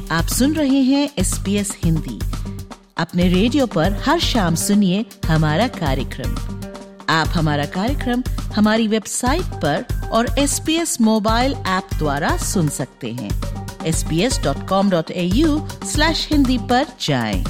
आप सुन रहे हैं SBS हिंदी। अपने रेडियो पर हर शाम सुनिए हमारा कार्यक्रम। आप हमारा कार्यक्रम हमारी वेबसाइट पर और SBS मोबाइल ऐप द्वारा सुन सकते हैं। sbs.com.au/hindi पर जाएं।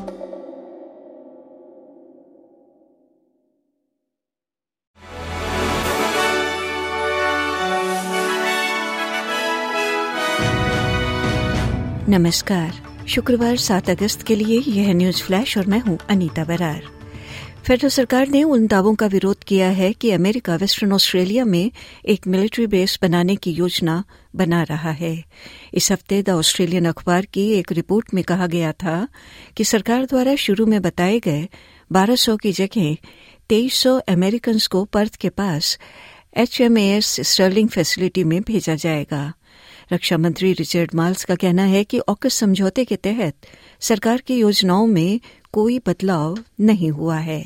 नमस्कार। शुक्रवार 7 अगस्त के लिए यह न्यूज़ फ्लैश और मैं हूं अनीता बरार। फेडरल सरकार ने उन दावों का विरोध किया है कि अमेरिका वेस्टर्न ऑस्ट्रेलिया में एक मिलिट्री बेस बनाने की योजना बना रहा है। इस हफ्ते द ऑस्ट्रेलियन अखबार की एक रिपोर्ट में कहा गया था कि सरकार द्वारा शुरू में बताए गए 1200 की जगह 2300 अमेरिकन्स को पर्थ के पास HMAS स्टर्लिंग फैसिलिटी में भेजा जाएगा। रक्षा मंत्री रिचर्ड माल्स का कहना है कि ऑकस समझौते के तहत सरकार की योजनाओं में कोई बदलाव नहीं हुआ है।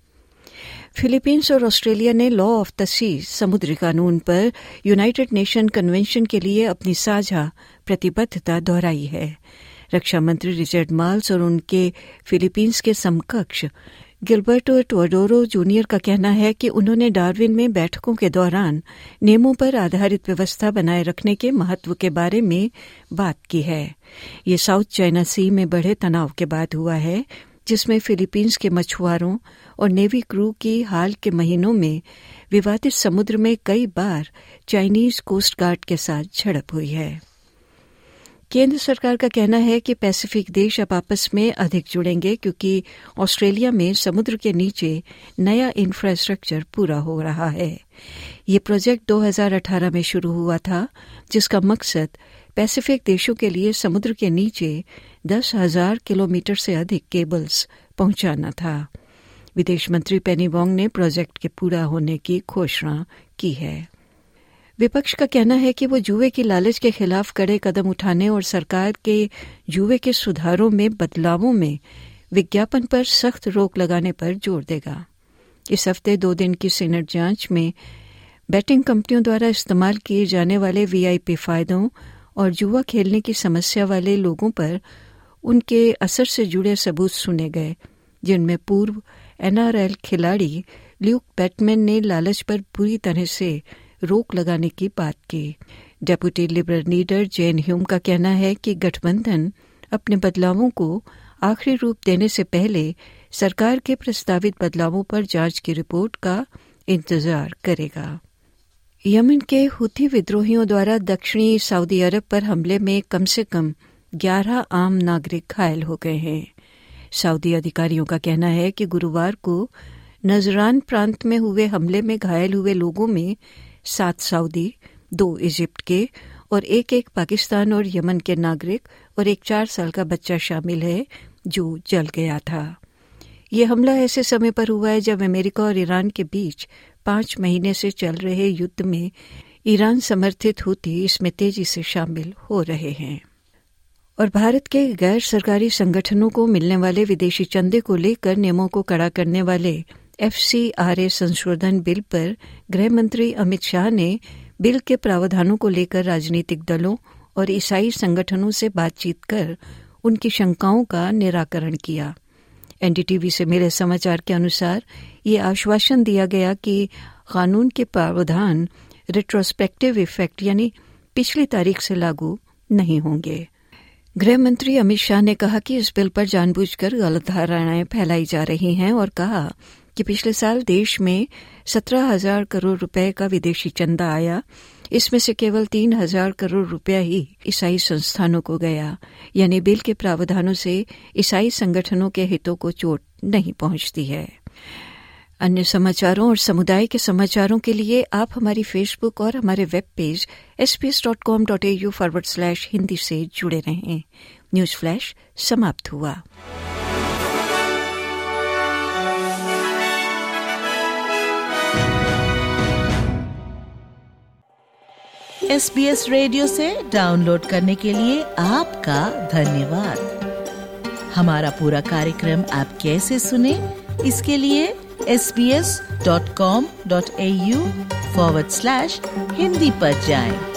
फिलीपींस और ऑस्ट्रेलिया ने लॉ ऑफ द सी समुद्री कानून पर यूनाइटेड नेशन कन्वेंशन के लिए अपनी साझा प्रतिबद्धता दोहराई है। रक्षा मंत्री रिचर्ड माल्स और उनके फिलीपींस के समकक्ष गिलबर्टो टोडोरो जूनियर का कहना है कि उन्होंने डार्विन में बैठकों के दौरान नियमों पर आधारित व्यवस्था बनाए रखने के महत्व के बारे में बात की है। ये साउथ चाइना सी में बढ़े तनाव के बाद हुआ है, जिसमें फिलीपींस के मछुआरों और नेवी क्रू की हाल के महीनों में विवादित समुद्र में कई बार चाइनीज कोस्ट गार्ड के साथ झड़प हुई है। केंद्र सरकार का कहना है कि पैसिफिक देश अब आपस में अधिक जुड़ेंगे क्योंकि ऑस्ट्रेलिया में समुद्र के नीचे नया इंफ्रास्ट्रक्चर पूरा हो रहा है। ये प्रोजेक्ट 2018 में शुरू हुआ था, जिसका मकसद पैसिफिक देशों के लिए समुद्र के नीचे 10,000 किलोमीटर से अधिक केबल्स पहुंचाना था। विदेश मंत्री पेनी वोंग ने प्रोजेक्ट के पूरा होने की घोषणा की है। विपक्ष का कहना है कि वो जुए की लालच के खिलाफ कड़े कदम उठाने और सरकार के जुए के सुधारों में बदलावों में विज्ञापन पर सख्त रोक लगाने पर जोर देगा। इस हफ्ते 2 दिन की सीनेट जांच में बैटिंग कंपनियों द्वारा इस्तेमाल किए जाने वाले VIP फायदों और जुआ खेलने की समस्या वाले लोगों पर उनके असर से जुड़े सबूत सुने गए, जिनमें पूर्व NRL खिलाड़ी ल्यूक बैटमैन ने लालच पर पूरी तरह से रोक लगाने की बात की। Deputy Liberal leader Jane Hume का कहना है कि गठबंधन अपने बदलावों को आखिरी रूप देने से पहले सरकार के प्रस्तावित बदलावों पर जांच की रिपोर्ट का इंतजार करेगा। यमन के हुती विद्रोहियों द्वारा दक्षिणी सऊदी अरब पर हमले में कम से कम 11 आम नागरिक घायल हो गए हैं। सऊदी अधिकारियों का कहना है कि गुरुवार को नजरान प्रांत में हुए हमले में घायल हुए लोगों में 7 सऊदी, 2 इजिप्ट के और एक पाकिस्तान और यमन के नागरिक और एक 4 साल का बच्चा शामिल है जो जल गया था। ये हमला ऐसे समय पर हुआ है जब अमेरिका और ईरान के बीच 5 महीने से चल रहे युद्ध में ईरान समर्थित हुती इसमें तेजी से शामिल हो रहे हैं। और भारत के गैर सरकारी संगठनों को मिलने वाले विदेशी चंदे को लेकर नियमों को कड़ा करने वाले FCRA संशोधन बिल पर गृह मंत्री अमित शाह ने बिल के प्रावधानों को लेकर राजनीतिक दलों और ईसाई संगठनों से बातचीत कर उनकी शंकाओं का निराकरण किया। NDTV से मिले समाचार के अनुसार ये आश्वासन दिया गया कि कानून के प्रावधान रिट्रोस्पेक्टिव इफेक्ट यानी पिछली तारीख से लागू नहीं होंगे। गृह मंत्री अमित शाह ने कहा कि इस बिल पर जानबूझकर गलत धारणाएं फैलाई जा रही हैं और कहा कि पिछले साल देश में 17,000 करोड़ रुपए का विदेशी चंदा आया। इसमें से केवल 3,000 करोड़ रुपया ही ईसाई संस्थानों को गया, यानी बिल के प्रावधानों से ईसाई संगठनों के हितों को चोट नहीं पहुंचती है। अन्य समाचारों और समुदाय के समाचारों के लिए आप हमारी फेसबुक और हमारे वेब पेज sbs.com.au/hindi से जुड़े रहें। न्यूज़ फ्लैश समाप्त हुआ। SBS रेडियो से डाउनलोड करने के लिए आपका धन्यवाद। हमारा पूरा कार्यक्रम आप कैसे सुने, इसके लिए sbs.com.au/hindi पर जाएं।